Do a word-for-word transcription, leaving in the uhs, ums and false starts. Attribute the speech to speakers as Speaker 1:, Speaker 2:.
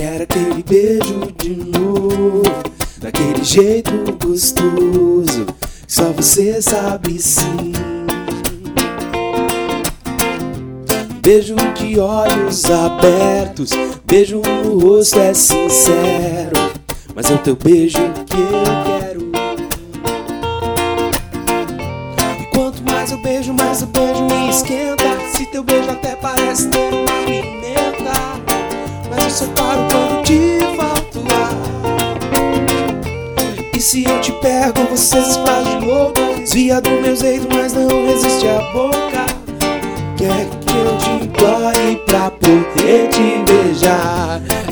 Speaker 1: Quero aquele beijo de novo, daquele jeito gostoso que só você sabe sim. Beijo de olhos abertos, beijo no rosto é sincero, mas é o teu beijo que eu quero. E quanto mais eu beijo, mais o beijo me esquenta. Se teu beijo até parece ter uma pimenta, mas eu só paro quando te falta o ar. E se eu te pego, você se espalha de louco, desvia do meu jeito, mas não resiste a boca. Quer que eu te implore pra poder te beijar?